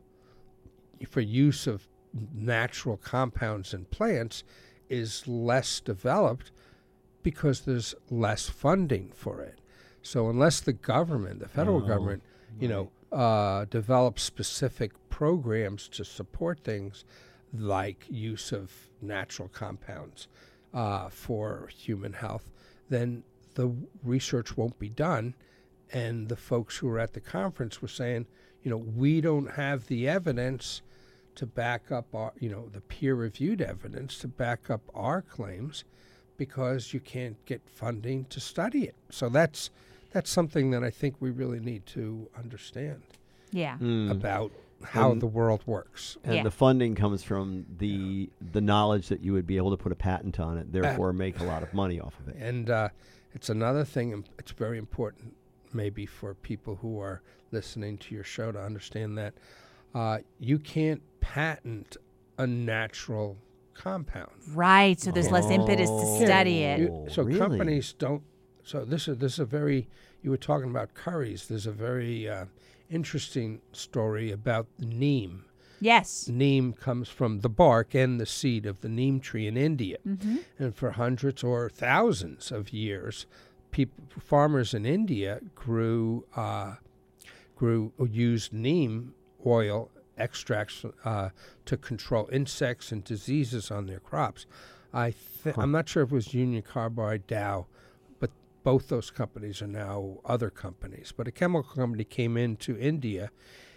S3: for use of natural compounds in plants is less developed because there's less funding for it. So unless the government, the federal
S2: Oh,
S3: government, you know, uh, develops specific programs to support things like use of natural compounds uh, for human health, then the research won't be done. And the folks who were at the conference were saying, you know, we don't have the evidence to back up our, you know, the peer-reviewed evidence to back up our claims because you can't get funding to study it. So that's that's something that I think we really need to understand
S1: Yeah.
S2: Mm.
S3: about how
S2: And-
S3: the world works.
S2: And
S1: Yeah.
S2: the funding comes from the the knowledge that you would be able to put a patent on it, therefore make a lot of money off of it.
S3: And uh, it's another thing, im- it's very important maybe for people who are listening to your show to understand that uh, you can't patent a natural compound.
S1: Right. So there's less impetus to
S2: Oh.
S1: study it.
S3: You- so
S2: really?
S3: companies don't. So this is this is a very. You were talking about curries. There's a very uh, interesting story about neem.
S1: Yes.
S3: Neem comes from the bark and the seed of the neem tree in India,
S1: Mm-hmm.
S3: and for hundreds or thousands of years, people, farmers in India grew uh, grew used neem oil extracts uh, to control insects and diseases on their crops. I th-
S2: Huh.
S3: I'm not sure if it was Union Carbide, Dow, but both those companies are now other companies. But a chemical company came into India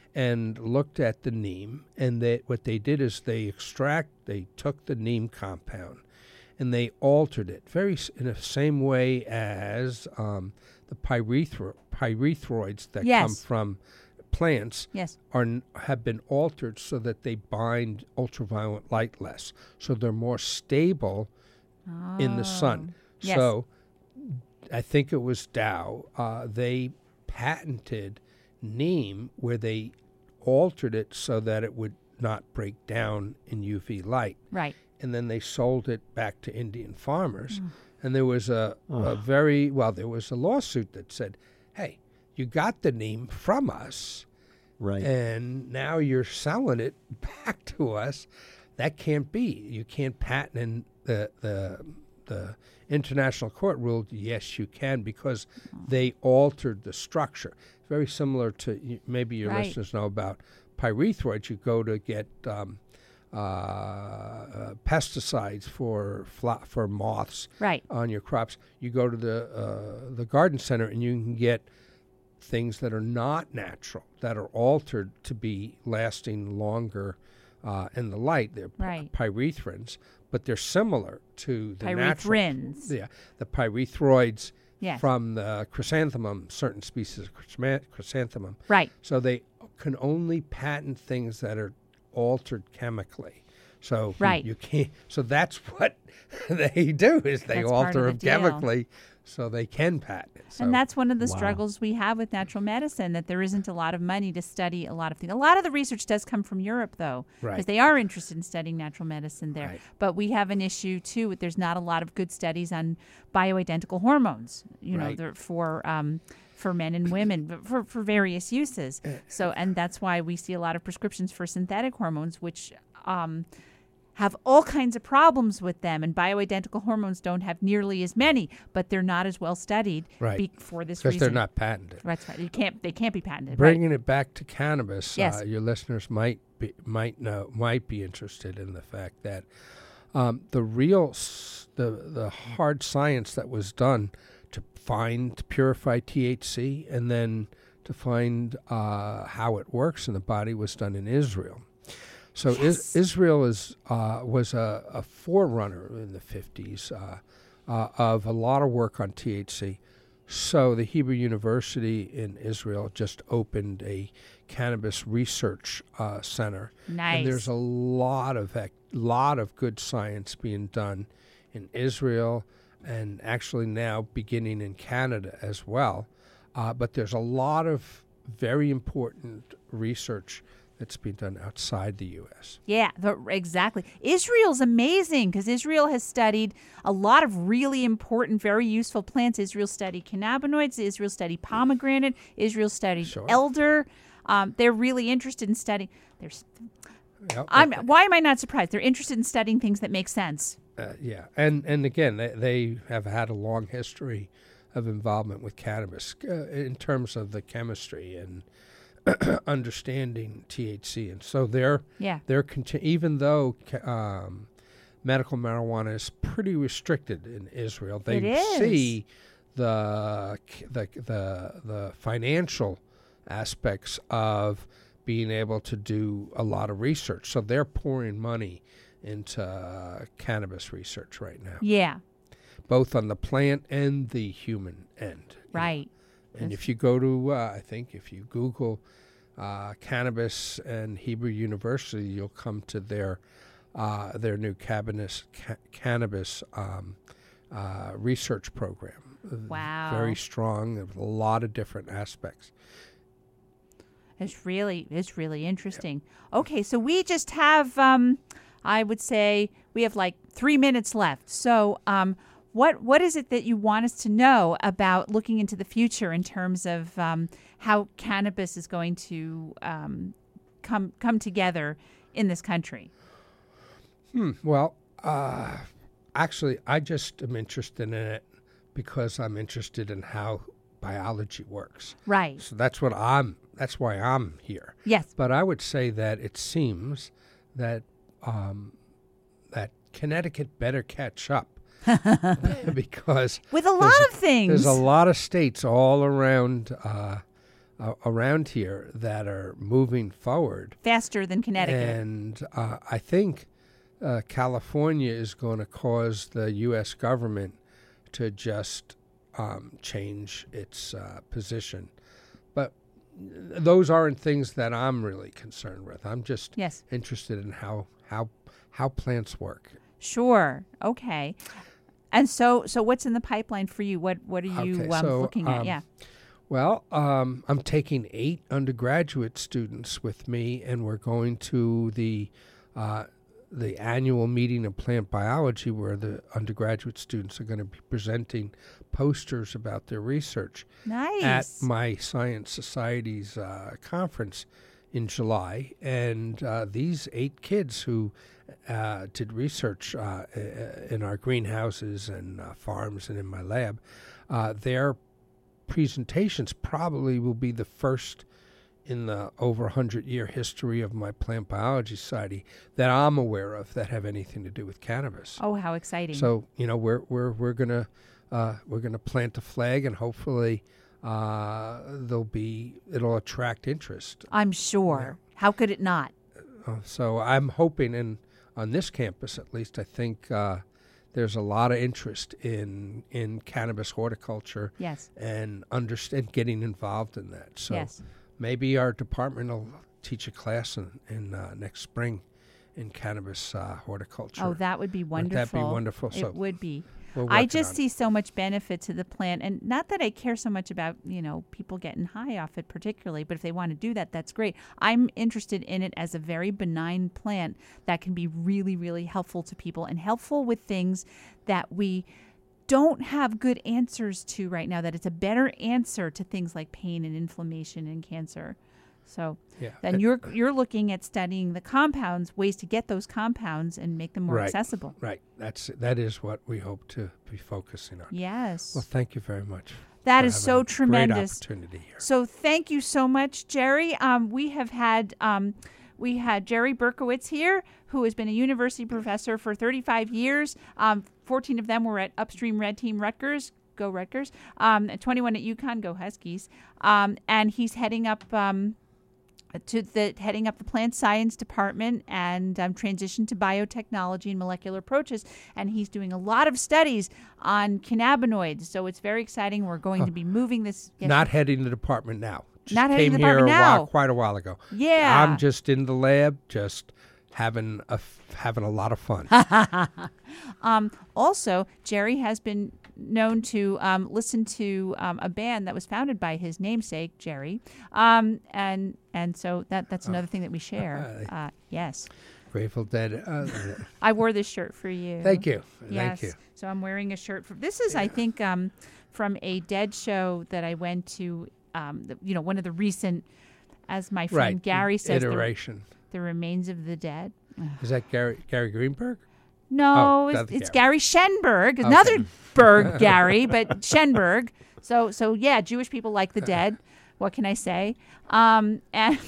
S3: and looked at the neem, and they, what they did is they extract, they took the neem compound, and they altered it very s- in the same way as um, the pyrethro- pyrethroids that come
S1: Yes.
S3: from plants
S1: Yes.
S3: are n- have been altered so that they bind ultraviolet light less, so they're more stable in the sun.
S1: Oh. Yes.
S3: So I think it was Dow. Uh, they patented neem where they altered it so that it would not break down in U V light,
S1: Right.
S3: and then they sold it back to Indian farmers. And there was a, a
S2: Ugh.
S3: very well, there was a lawsuit that said, "Hey, you got the neem from us."
S2: Right.
S3: And now you're selling it back to us. That can't be. You can't patent. And the the the international court ruled yes, you can because they altered the structure. Very similar to y- maybe your
S1: Right.
S3: listeners know about pyrethroids. You go to get um, uh, uh, pesticides for fla- for moths
S1: Right.
S3: on your crops. You go to the uh, the garden center and you can get things that are not natural, that are altered to be lasting longer uh, in the light. They're p-
S1: Right.
S3: pyrethrins, but they're similar to the natural.
S1: Pyrethrins.
S3: Yeah, the pyrethroids
S1: Yes.
S3: from the chrysanthemum, certain species of chrysma- chrysanthemum.
S1: Right.
S3: So they can only patent things that are altered chemically. So
S1: Right.
S3: you can't. So that's what they do is they
S1: That's part
S3: alter
S1: of
S3: them
S1: the deal.
S3: chemically, so they can patent it. So,
S1: and that's one of the
S2: Wow.
S1: struggles we have with natural medicine, that there isn't a lot of money to study a lot of things. A lot of the research does come from Europe, though, because
S3: Right.
S1: they are interested in studying natural medicine there.
S3: Right.
S1: But we have an issue, too, with there's not a lot of good studies on bioidentical hormones, you know,
S3: Right.
S1: they're for um, for men and women, but for, for various uses. So, and that's why we see a lot of prescriptions for synthetic hormones, which um, have all kinds of problems with them, and bioidentical hormones don't have nearly as many, but they're not as well studied
S3: Right.
S1: be- for this
S3: because
S1: reason.
S3: they're not patented.
S1: That's right. You can't. They can't be patented. Right.
S3: Bringing it back to cannabis,
S1: Yes.
S3: uh, your listeners might be, might know might be interested in the fact that um, the real s- the the hard science that was done to find to purify T H C and then to find uh, how it works in the body was done in Israel. So
S1: Yes.
S3: is, Israel is uh, was a, a forerunner in the fifties uh, uh, of a lot of work on T H C. So the Hebrew University in Israel just opened a cannabis research uh, center,
S1: Nice.
S3: and there's a lot of ac- lot of good science being done in Israel, and actually now beginning in Canada as well. Uh, but there's a lot of very important research that's being done outside the U S.
S1: Yeah, the, exactly. Israel's amazing because Israel has studied a lot of really important, very useful plants. Israel studied cannabinoids. Israel studied pomegranate. Israel studied
S3: Sure.
S1: elder. Um, they're really interested in studying. There's,
S3: Yep.
S1: I'm, why am I not surprised? They're interested in studying things that make sense.
S3: Uh, yeah, and and again, they, they have had a long history of involvement with cannabis uh, in terms of the chemistry and understanding T H C, and so they're
S1: Yeah.
S3: they're conti- even though ca- um, medical marijuana is pretty restricted in Israel, they
S1: It is.
S3: see the c- the the the financial aspects of being able to do a lot of research, so they're pouring money into uh, cannabis research right now,
S1: Yeah.
S3: both on the plant and the human end. you know.
S1: Right.
S3: And
S1: Yes.
S3: if you go to, uh, I think if you Google uh, cannabis and Hebrew University, you'll come to their uh, their new cannabis ca- cannabis um, uh, research program.
S1: Wow.
S3: Very strong. With a lot of different aspects.
S1: It's really, it's really interesting. Okay, so we just have, um, I would say, we have like three minutes left. So, um, what what is it that you want us to know about looking into the future in terms of um, how cannabis is going to um, come come together in this country?
S3: Hmm. Well, uh, actually, I just am interested in it because I'm interested in how biology works.
S1: Right.
S3: So that's what I'm. That's why I'm here.
S1: Yes.
S3: But I would say that it seems that um, that Connecticut better catch up because
S1: With a lot
S3: there's-
S1: of things.
S3: there's a lot of states all around uh, uh, around here that are moving forward,
S1: faster than Connecticut.
S3: and uh, I think uh, California is going to cause the U S government to just um, change its uh, position. But those aren't things that I'm really concerned with. I'm just
S1: Yes.
S3: interested in how how how plants work.
S1: Sure. Okay. And so, so what's in the pipeline for you? What What are you
S3: Okay,
S1: um,
S3: so,
S1: looking at?
S3: um,
S1: Yeah.
S3: Well, um, I'm taking eight undergraduate students with me, and we're going to the uh, the annual meeting of plant biology, where the undergraduate students are going to be presenting posters about their research
S1: Nice.
S3: at my Science Society's uh, conference in July. And uh, these eight kids who uh, did research uh, in our greenhouses and uh, farms and in my lab, uh, their presentations probably will be the first in the over one hundred year history of my plant biology society that I'm aware of that have anything to do with cannabis.
S1: Oh, how exciting!
S3: So, you know, we're we're we're gonna uh, we're gonna plant a flag, and hopefully uh, there'll be it'll attract interest.
S1: I'm sure. How could it not?
S3: Uh, so I'm hoping, and on this campus at least, I think uh, there's a lot of interest in in cannabis horticulture
S1: Yes.
S3: and understand getting involved in that. So
S1: Yes.
S3: maybe our department will teach a class in, in uh, next spring in cannabis uh, horticulture.
S1: Oh, that would be
S3: Wouldn't
S1: wonderful.
S3: that be wonderful?
S1: It
S3: So
S1: would be.
S3: We're
S1: I
S3: working
S1: just
S3: on it.
S1: see so much benefit to the plant, and not that I care so much about, you know, people getting high off it particularly, but if they want to do that, that's great. I'm interested in it as a very benign plant that can be really, really helpful to people and helpful with things that we don't have good answers to right now, that it's a better answer to things like pain and inflammation and cancer. So
S3: Yeah.
S1: then
S3: Uh,
S1: you're you're looking at studying the compounds, ways to get those compounds and make them more
S3: Right.
S1: accessible.
S3: Right. That's that is what we hope to be focusing on.
S1: Yes.
S3: Well, thank you very much.
S1: That
S3: for
S1: is
S3: having
S1: so
S3: a great
S1: tremendous.
S3: opportunity here.
S1: So thank you so much, Jerry. Um, we have had um, we had Jerry Berkowitz here, who has been a university professor for thirty-five years. Um, fourteen of them were at Upstream Red Team Rutgers. Go Rutgers. Um, and twenty-one at UConn. Go Huskies. Um, and he's heading up um, to the heading up the plant science department and um, transitioned to biotechnology and molecular approaches. And he's doing a lot of studies on cannabinoids. So it's very exciting. We're going to be moving this. Yes,
S3: Not heading the department now. Just
S1: Not heading
S3: came
S1: the
S3: here
S1: department
S3: a while,
S1: now.
S3: quite a while ago.
S1: Yeah.
S3: I'm just in the lab, just having a f- having a lot of fun.
S1: Um, also, Jerry has been known to um, listen to um, a band that was founded by his namesake, Jerry, um, and and so that that's another thing that we share. Uh, yes,
S3: Grateful Dead. Uh,
S1: I wore this shirt for you.
S3: thank you.
S1: Yes,
S3: Thank you.
S1: so I'm wearing a shirt. From, this is, I think, um, from a Dead show that I went to. Um, the, you know, one of the recent, as my friend
S3: Right.
S1: Gary says, the,
S3: Iteration.
S1: the remains of the dead.
S3: Is that Gary Gary Greenberg?
S1: No,
S3: Oh,
S1: it's,
S3: that's
S1: it's Gary Schenberg,
S3: Okay.
S1: another Berg Gary, but Schenberg. So, so yeah, Jewish people like the dead. What can I say? Um, and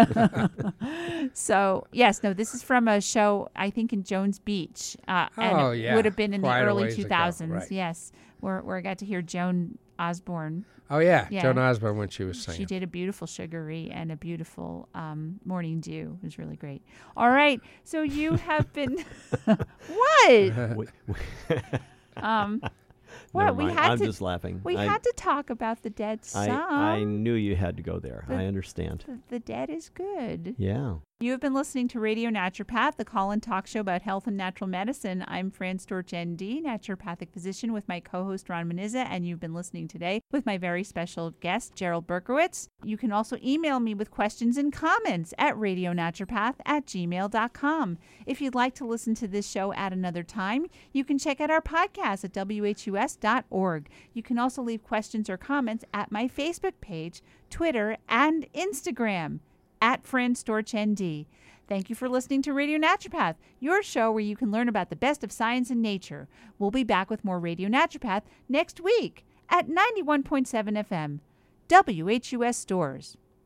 S1: so, yes, no, this is from a show, I think, in Jones Beach. Uh, and
S3: Oh,
S1: it
S3: yeah.
S1: would have been in
S3: Quite a
S1: the early
S3: ways ago,
S1: two thousands.
S3: right.
S1: Yes, where, where I got to hear Joan Osborne.
S3: Oh yeah,
S1: Yeah.
S3: Joan Osborne when she was
S1: She
S3: singing.
S1: did a beautiful Sugary and a beautiful um, Morning Dew. It was really great. All right, so you have been what?
S2: We- we-
S1: Um,
S2: Never
S1: what we
S2: mind.
S1: had
S2: I'm
S1: to
S2: just laughing.
S1: we
S2: I,
S1: had to talk about the dead
S2: I,
S1: some.
S2: I knew you had to go there.
S1: The-
S2: I understand.
S1: the, the dead is good.
S2: Yeah.
S1: You have been listening to Radio Naturopath, the call-in talk show about health and natural medicine. I'm Fran Storch, N D, naturopathic physician, with my co-host Ron Manizza, and you've been listening today with my very special guest, Gerald Berkowitz. You can also email me with questions and comments at radionaturopath at gmail dot com. If you'd like to listen to this show at another time, you can check out our podcast at W H U S dot org. You can also leave questions or comments at my Facebook page, Twitter, and Instagram, at Fran Storch, N D. Thank you for listening to Radio Naturopath, your show where you can learn about the best of science and nature. We'll be back with more Radio Naturopath next week at ninety-one point seven F M, W H U S Stores.